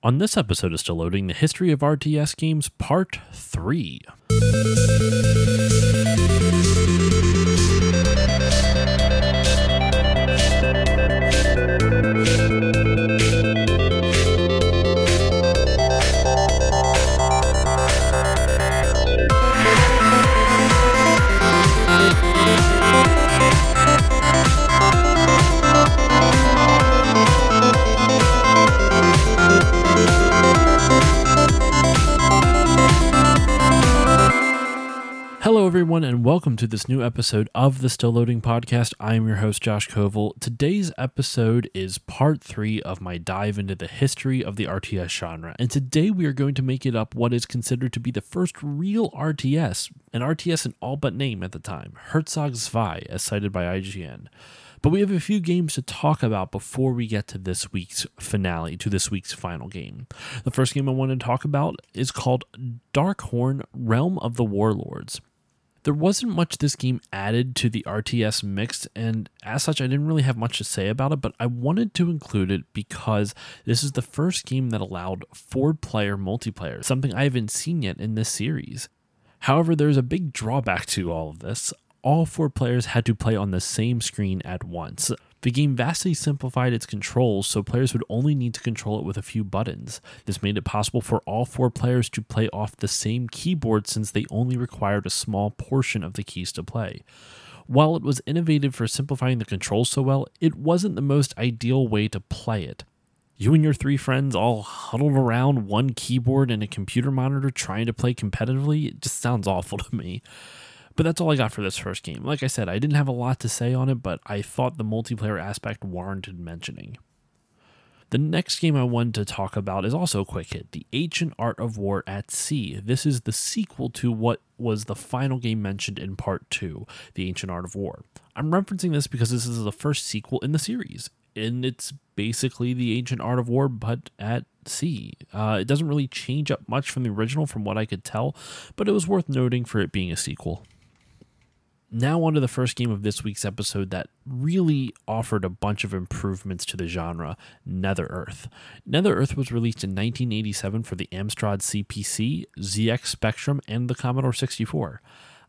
On this episode of Still Loading, the history of RTS games, Part 3. Hello everyone and welcome to this new episode of the Still Loading podcast. I am your host Josh Koval. Today's episode is part 3 of my dive into the history of the RTS genre, and today we are going to make it up what is considered to be the first real RTS, an RTS in all but name at the time, Herzog 2, as cited by IGN. But we have a few games to talk about before we get to this week's finale, to this week's final game. The first game I want to talk about is called Darkhorn: Realm of the Warlords. There wasn't much this game added to the RTS mix, and as such I didn't really have much to say about it, but I wanted to include it because this is the first game that allowed 4-player multiplayer, something I haven't seen yet in this series. However, there's a big drawback to all of this. All 4 players had to play on the same screen at once. The game vastly simplified its controls, so players would only need to control it with a few buttons. This made it possible for all 4 players to play off the same keyboard since they only required a small portion of the keys to play. While it was innovative for simplifying the controls so well, it wasn't the most ideal way to play it. You and your 3 friends all huddled around one keyboard and a computer monitor trying to play competitively, it just sounds awful to me. But that's all I got for this first game. Like I said, I didn't have a lot to say on it, but I thought the multiplayer aspect warranted mentioning. The next game I wanted to talk about is also a quick hit, The Ancient Art of War at Sea. This is the sequel to what was the final game mentioned in Part 2, The Ancient Art of War. I'm referencing this because this is the first sequel in the series, and it's basically The Ancient Art of War, but at sea. It doesn't really change up much from the original from what I could tell, but it was worth noting for it being a sequel. Now on to the first game of this week's episode that really offered a bunch of improvements to the genre, Nether-Earth. Nether-Earth was released in 1987 for the Amstrad CPC, ZX Spectrum, and the Commodore 64.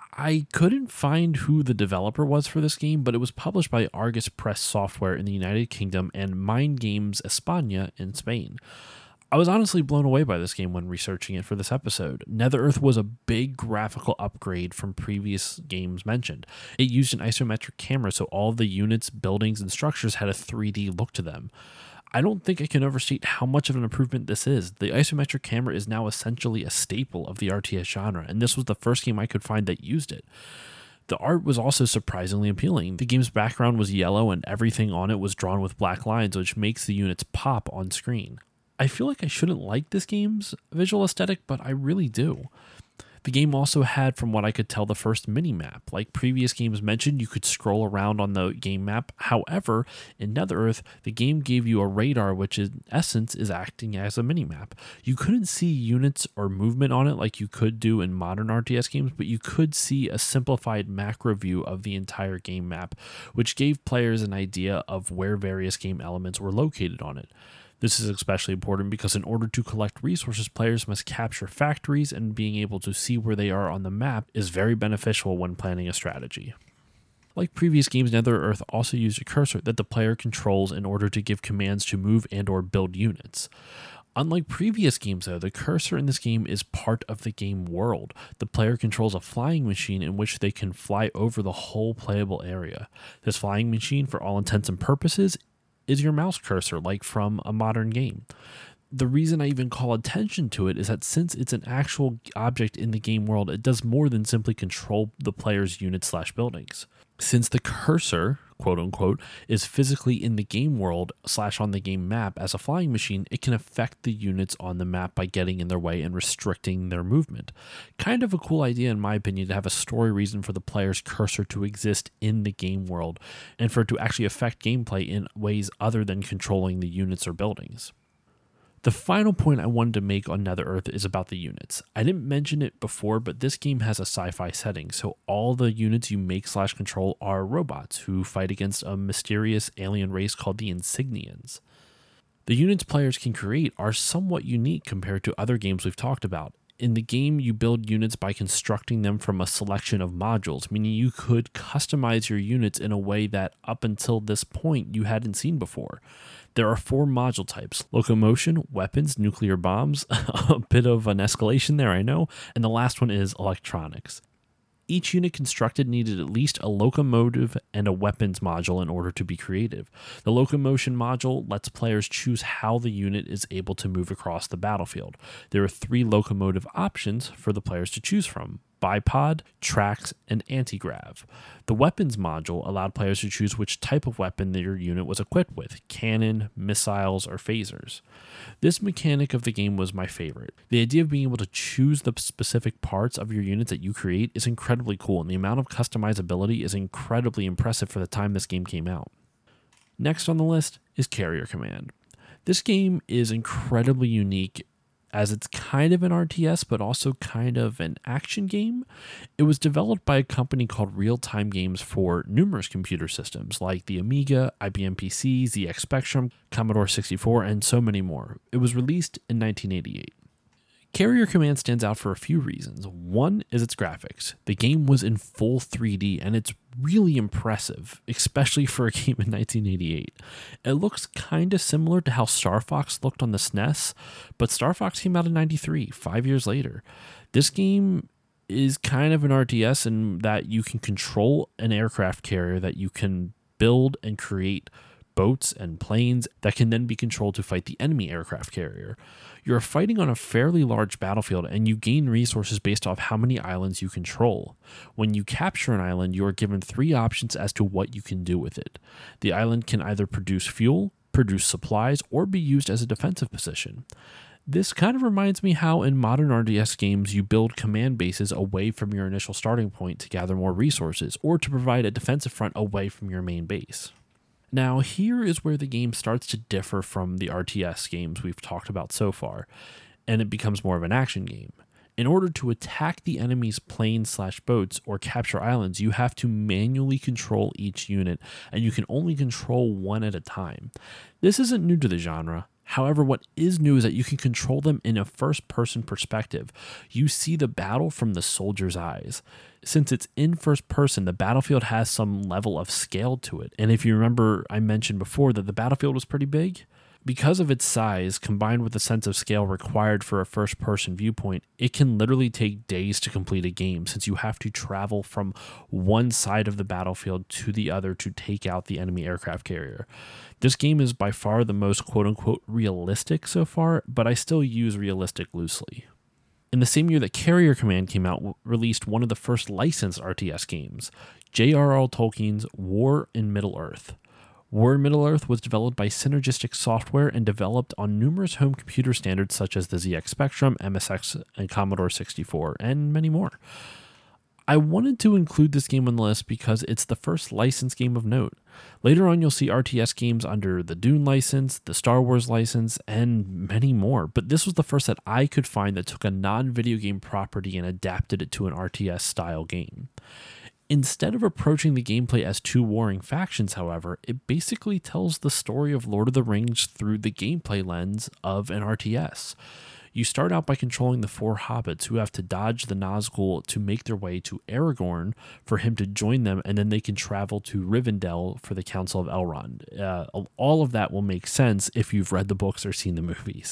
I couldn't find who the developer was for this game, but it was published by Argus Press Software in the United Kingdom and Mind Games España in Spain. I was honestly blown away by this game when researching it for this episode. Nether-Earth was a big graphical upgrade from previous games mentioned. It used an isometric camera, so all of the units, buildings, and structures had a 3D look to them. I don't think I can overstate how much of an improvement this is. The isometric camera is now essentially a staple of the RTS genre, and this was the first game I could find that used it. The art was also surprisingly appealing. The game's background was yellow and everything on it was drawn with black lines, which makes the units pop on screen. I feel like I shouldn't like this game's visual aesthetic, but I really do. The game also had, from what I could tell, the first mini-map. Like previous games mentioned, you could scroll around on the game map. However, in Nether-Earth, the game gave you a radar, which in essence is acting as a mini-map. You couldn't see units or movement on it like you could do in modern RTS games, but you could see a simplified macro view of the entire game map, which gave players an idea of where various game elements were located on it. This is especially important because in order to collect resources, players must capture factories, and being able to see where they are on the map is very beneficial when planning a strategy. Like previous games, Nether-Earth also used a cursor that the player controls in order to give commands to move and or build units. Unlike previous games though, the cursor in this game is part of the game world. The player controls a flying machine in which they can fly over the whole playable area. This flying machine, for all intents and purposes, is your mouse cursor, like from a modern game. The reason I even call attention to it is that since it's an actual object in the game world, it does more than simply control the player's units/buildings. Since the cursor, quote unquote, is physically in the game world / on the game map as a flying machine, it can affect the units on the map by getting in their way and restricting their movement. Kind of a cool idea in my opinion to have a story reason for the player's cursor to exist in the game world and for it to actually affect gameplay in ways other than controlling the units or buildings. The final point I wanted to make on Nether-Earth is about the units. I didn't mention it before, but this game has a sci-fi setting, so all the units you make / control are robots who fight against a mysterious alien race called the Insignians. The units players can create are somewhat unique compared to other games we've talked about. In the game, you build units by constructing them from a selection of modules, meaning you could customize your units in a way that up until this point you hadn't seen before. There are 4 module types: locomotion, weapons, nuclear bombs, a bit of an escalation there, I know, and the last one is electronics. Each unit constructed needed at least a locomotive and a weapons module in order to be creative. The locomotion module lets players choose how the unit is able to move across the battlefield. There are 3 locomotive options for the players to choose from: bipod, tracks, and anti-grav. The weapons module allowed players to choose which type of weapon their unit was equipped with: cannon, missiles, or phasers. This mechanic of the game was my favorite. The idea of being able to choose the specific parts of your units that you create is incredibly cool, and the amount of customizability is incredibly impressive for the time this game came out. Next on the list is Carrier Command. This game is incredibly unique as it's kind of an RTS, but also kind of an action game. It was developed by a company called Real Time Games for numerous computer systems like the Amiga, IBM PC, ZX Spectrum, Commodore 64, and so many more. It was released in 1988. Carrier Command stands out for a few reasons. One is its graphics. The game was in full 3D, and it's really impressive, especially for a game in 1988. It looks kind of similar to how Star Fox looked on the SNES, but Star Fox came out in 93, 5 years later. This game is kind of an RTS in that you can control an aircraft carrier, that you can build and create boats and planes that can then be controlled to fight the enemy aircraft carrier. You're fighting on a fairly large battlefield, and you gain resources based off how many islands you control. When you capture an island, you are given 3 options as to what you can do with it. The island can either produce fuel, produce supplies, or be used as a defensive position. This kind of reminds me how in modern RTS games you build command bases away from your initial starting point to gather more resources, or to provide a defensive front away from your main base. Now, here is where the game starts to differ from the RTS games we've talked about so far, and it becomes more of an action game. In order to attack the enemy's planes/boats or capture islands, you have to manually control each unit, and you can only control one at a time. This isn't new to the genre. However, what is new is that you can control them in a first-person perspective. You see the battle from the soldier's eyes. Since it's in first person, the battlefield has some level of scale to it. And if you remember, I mentioned before that the battlefield was pretty big. Because of its size, combined with the sense of scale required for a first-person viewpoint, it can literally take days to complete a game, since you have to travel from one side of the battlefield to the other to take out the enemy aircraft carrier. This game is by far the most quote-unquote realistic so far, but I still use realistic loosely. In the same year that Carrier Command came out, released one of the first licensed RTS games, J.R.R. Tolkien's War in Middle-earth. War in Middle-earth was developed by Synergistic Software and developed on numerous home computer standards such as the ZX Spectrum, MSX, and Commodore 64, and many more. I wanted to include this game on the list because it's the first licensed game of note. Later on, you'll see RTS games under the Dune license, the Star Wars license, and many more, but this was the first that I could find that took a non-video game property and adapted it to an RTS-style game. Instead of approaching the gameplay as 2 warring factions, however, it basically tells the story of Lord of the Rings through the gameplay lens of an RTS. You start out by controlling the 4 hobbits who have to dodge the Nazgul to make their way to Aragorn for him to join them, and then they can travel to Rivendell for the Council of Elrond. All of that will make sense if you've read the books or seen the movies.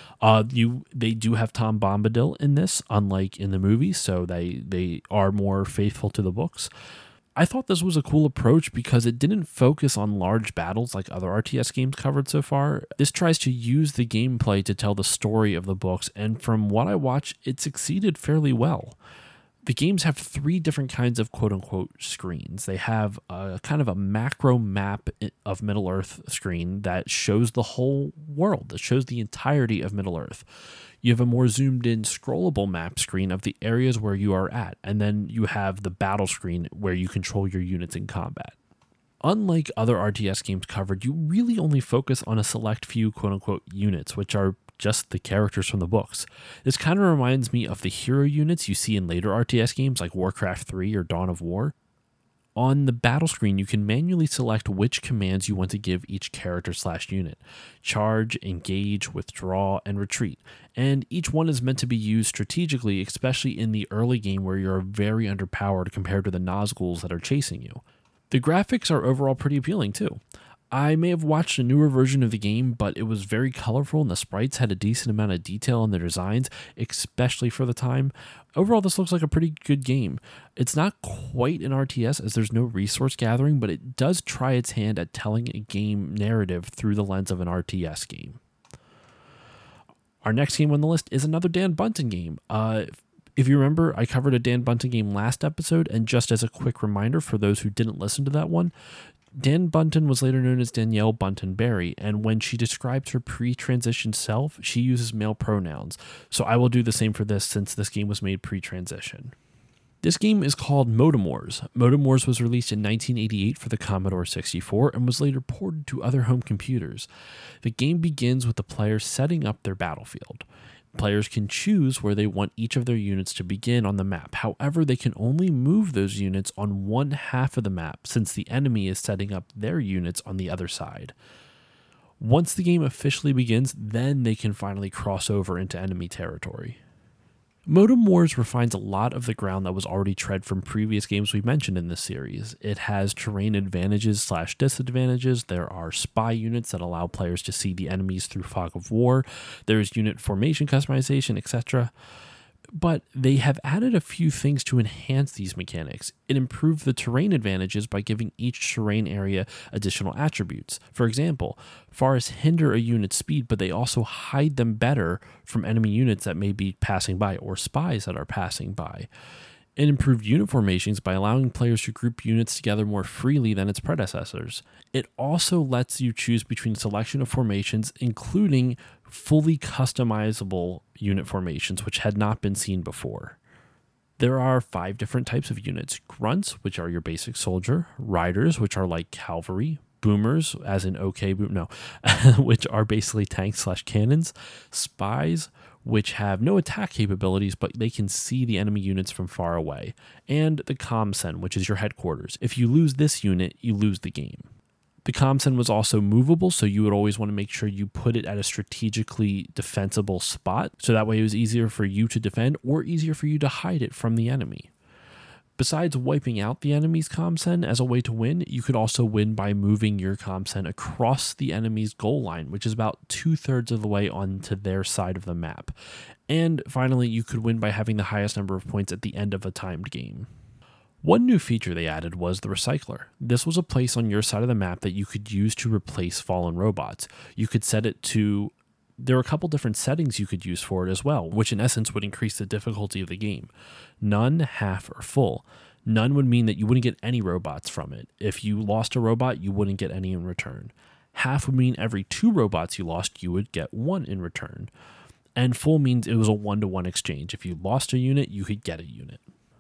They do have Tom Bombadil in this, unlike in the movies, so they are more faithful to the books. I thought this was a cool approach because it didn't focus on large battles like other RTS games covered so far. This tries to use the gameplay to tell the story of the books, and from what I watched, it succeeded fairly well. The games have 3 different kinds of quote-unquote screens. They have a kind of a macro map of Middle-earth screen that shows the whole world, that shows the entirety of Middle-earth. You have a more zoomed-in scrollable map screen of the areas where you are at, and then you have the battle screen where you control your units in combat. Unlike other RTS games covered, you really only focus on a select few quote-unquote units, which are just the characters from the books. This kind of reminds me of the hero units you see in later RTS games like Warcraft 3 or Dawn of War. On the battle screen, you can manually select which commands you want to give each character/unit: charge, engage, withdraw, and retreat. And each one is meant to be used strategically, especially in the early game where you're very underpowered compared to the Nazguls that are chasing you. The graphics are overall pretty appealing too. I may have watched a newer version of the game, but it was very colorful and the sprites had a decent amount of detail in their designs, especially for the time. Overall, this looks like a pretty good game. It's not quite an RTS as there's no resource gathering, but it does try its hand at telling a game narrative through the lens of an RTS game. Our next game on the list is another Dan Bunten game. If you remember, I covered a Dan Bunten game last episode, and just as a quick reminder for those who didn't listen to that one, Dan Bunten was later known as Danielle Bunten Berry, and when she describes her pre-transition self, she uses male pronouns. So I will do the same for this since this game was made pre-transition. This game is called Modem Wars. Modem Wars was released in 1988 for the Commodore 64 and was later ported to other home computers. The game begins with the players setting up their battlefield. Players can choose where they want each of their units to begin on the map. However, they can only move those units on one half of the map since the enemy is setting up their units on the other side. Once the game officially begins, then they can finally cross over into enemy territory. Modem Wars refines a lot of the ground that was already tread from previous games we mentioned in this series. It has terrain advantages/disadvantages. There are spy units that allow players to see the enemies through fog of war. There's unit formation customization, etc. But they have added a few things to enhance these mechanics. It improved the terrain advantages by giving each terrain area additional attributes. For example, forests hinder a unit's speed, but they also hide them better from enemy units that may be passing by or spies that are passing by. It improved unit formations by allowing players to group units together more freely than its predecessors. It also lets you choose between a selection of formations, including fully customizable unit formations, which had not been seen before. There are 5 different types of units: grunts, which are your basic soldier; riders, which are like cavalry; boomers, as in which are basically tanks/cannons; spies, which have no attack capabilities, but they can see the enemy units from far away; and the Comsen, which is your headquarters. If you lose this unit, you lose the game. The Comsen was also movable, so you would always want to make sure you put it at a strategically defensible spot, so that way it was easier for you to defend or easier for you to hide it from the enemy. Besides wiping out the enemy's Comsen as a way to win, you could also win by moving your Comsen across the enemy's goal line, which is about 2/3 of the way onto their side of the map. And finally, you could win by having the highest number of points at the end of a timed game. One new feature they added was the Recycler. This was a place on your side of the map that you could use to replace fallen robots. You could set it to... There are a couple different settings you could use for it as well, which in essence would increase the difficulty of the game. None, half, or full. None would mean that you wouldn't get any robots from it. If you lost a robot, you wouldn't get any in return. Half would mean every 2 robots you lost, you would get 1 in return. And full means it was a 1-to-1 exchange. If you lost a unit, you could get a unit.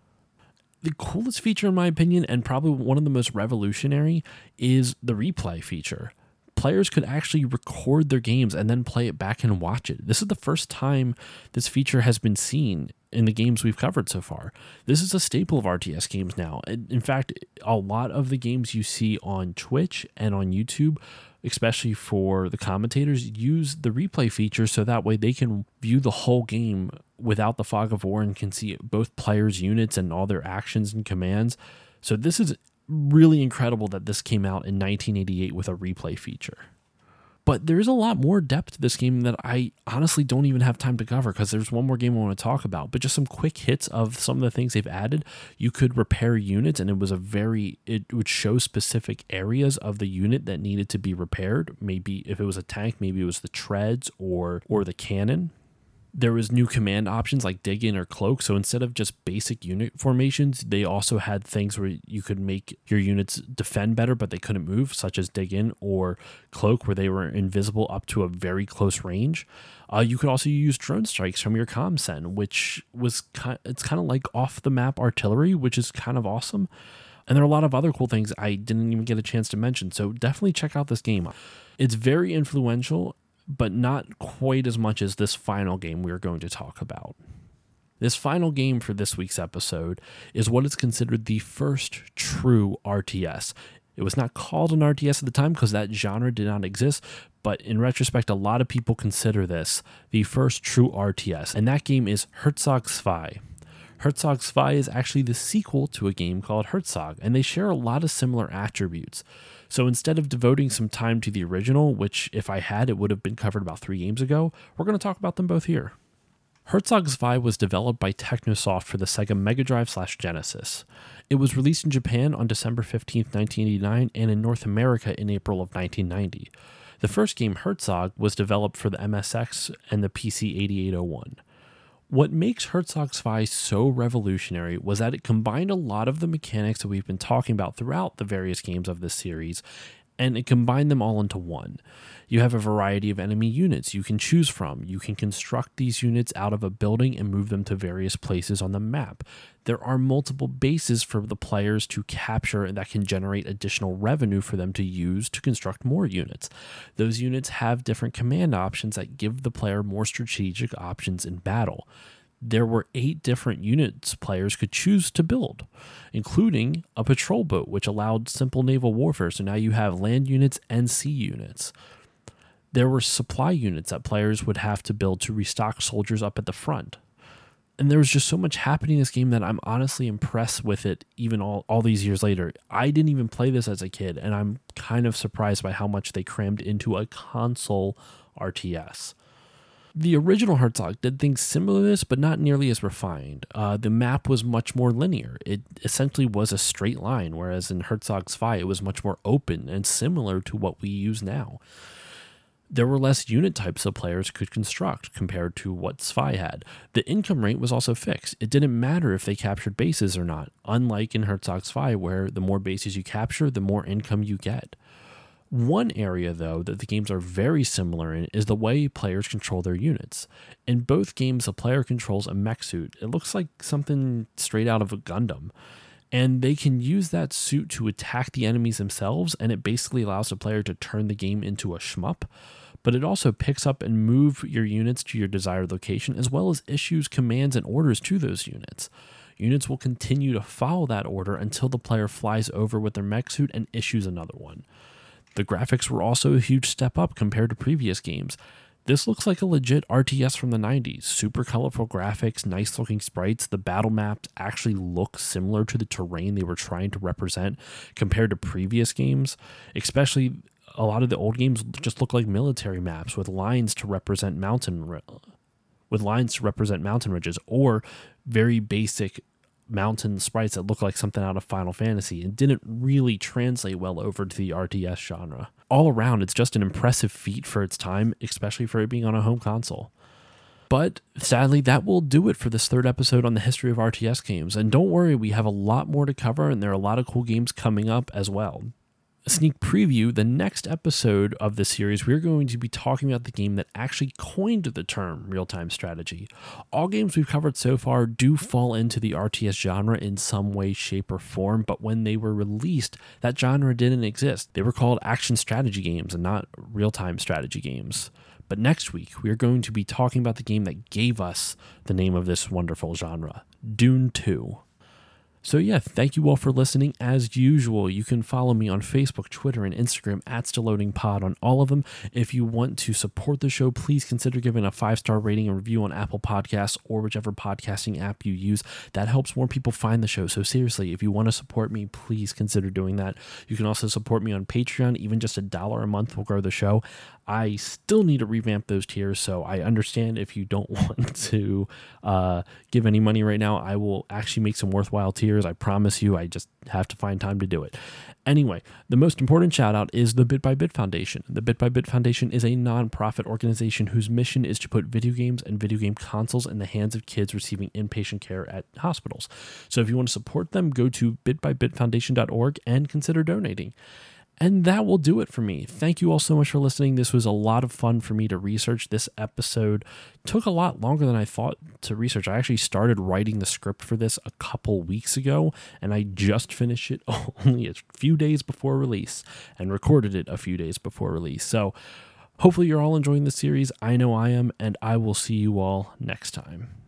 The coolest feature, in my opinion, and probably one of the most revolutionary, is the replay feature. Players could actually record their games and then play it back and watch it. This is the first time this feature has been seen in the games we've covered so far. This is a staple of RTS games now. In fact, a lot of the games you see on Twitch and on YouTube, especially for the commentators, use the replay feature so that way they can view the whole game without the fog of war and can see both players' units and all their actions and commands. So this is really incredible that this came out in 1988 with a replay feature. But there's a lot more depth to this game that I honestly don't even have time to cover because there's one more game I want to talk about. But just some quick hits of some of the things they've added. You could repair units, and it would show specific areas of the unit that needed to be repaired. Maybe if it was a tank, maybe it was the treads or the cannon. There was new command options like dig in or cloak. So instead of just basic unit formations, they also had things where you could make your units defend better, but they couldn't move, such as dig in or cloak, where they were invisible up to a very close range. You could also use drone strikes from your Comsen, which was it's kind of like off the map artillery, which is kind of awesome. And there are a lot of other cool things I didn't even get a chance to mention. So definitely check out this game. It's very influential, but not quite as much as this final game we're going to talk about. This final game for this week's episode is what is considered the first true RTS. It was not called an RTS at the time because that genre did not exist, but in retrospect, a lot of people consider this the first true RTS, and that game is Herzog Zwei. Herzog Zwei is actually the sequel to a game called Herzog, and they share a lot of similar attributes. So instead of devoting some time to the original, which if I had, it would have been covered about 3 games ago, we're going to talk about them both here. Herzog Zwei was developed by Technosoft for the Sega Mega Drive/Genesis. It was released in Japan on December 15, 1989, and in North America in April of 1990. The first game, Herzog, was developed for the MSX and the PC 8801. What makes Herzog Zwei so revolutionary was that it combined a lot of the mechanics that we've been talking about throughout the various games of this series, and it combined them all into one. You have a variety of enemy units you can choose from. You can construct these units out of a building and move them to various places on the map. There are multiple bases for the players to capture that can generate additional revenue for them to use to construct more units. Those units have different command options that give the player more strategic options in battle. There were 8 different units players could choose to build, including a patrol boat, which allowed simple naval warfare. So now you have land units and sea units. There were supply units that players would have to build to restock soldiers up at the front. And there was just so much happening in this game that I'm honestly impressed with it even all these years later. I didn't even play this as a kid, and I'm kind of surprised by how much they crammed into a console RTS. The original Herzog did things similar to this, but not nearly as refined. The map was much more linear. It essentially was a straight line, whereas in Herzog Zwei, it was much more open and similar to what we use now. There were less unit types that players could construct compared to what Zwei had. The income rate was also fixed. It didn't matter if they captured bases or not, unlike in Herzog Zwei, where the more bases you capture, the more income you get. One area, though, that the games are very similar in is the way players control their units. In both games, the player controls a mech suit. It looks like something straight out of a Gundam. And they can use that suit to attack the enemies themselves, and it basically allows the player to turn the game into a shmup. But it also picks up and moves your units to your desired location, as well as issues commands and orders to those units. Units will continue to follow that order until the player flies over with their mech suit and issues another one. The graphics were also a huge step up compared to previous games. This looks like a legit RTS from the 90s. Super colorful graphics, nice looking sprites. The battle maps actually look similar to the terrain they were trying to represent compared to previous games. Especially a lot of the old games just look like military maps with lines to represent mountain ridges, or very basic mountain sprites that look like something out of Final Fantasy and didn't really translate well over to the RTS genre. All around, it's just an impressive feat for its time, especially for it being on a home console. But sadly, that will do it for this 3rd episode on the history of RTS games. And don't worry, we have a lot more to cover, and there are a lot of cool games coming up as well. A sneak preview, the next episode of this series, we're going to be talking about the game that actually coined the term real-time strategy. All games we've covered so far do fall into the RTS genre in some way, shape, or form, but when they were released, that genre didn't exist. They were called action strategy games and not real-time strategy games. But next week, we're going to be talking about the game that gave us the name of this wonderful genre, Dune 2. So yeah, thank you all for listening. As usual, you can follow me on Facebook, Twitter, and Instagram at StillLoadingPod on all of them. If you want to support the show, please consider giving a 5-star rating and review on Apple Podcasts or whichever podcasting app you use. That helps more people find the show. So seriously, if you want to support me, please consider doing that. You can also support me on Patreon. Even just $1 a month will grow the show. I still need to revamp those tiers, so I understand if you don't want to give any money right now. I will actually make some worthwhile tiers. I promise you, I just have to find time to do it. Anyway, the most important shout out is the Bit by Bit Foundation. The Bit by Bit Foundation is a nonprofit organization whose mission is to put video games and video game consoles in the hands of kids receiving inpatient care at hospitals. So if you want to support them, go to bitbybitfoundation.org and consider donating. And that will do it for me. Thank you all so much for listening. This was a lot of fun for me to research. This episode took a lot longer than I thought to research. I actually started writing the script for this a couple weeks ago, and I just finished it only a few days before release and recorded it a few days before release. So hopefully you're all enjoying the series. I know I am, and I will see you all next time.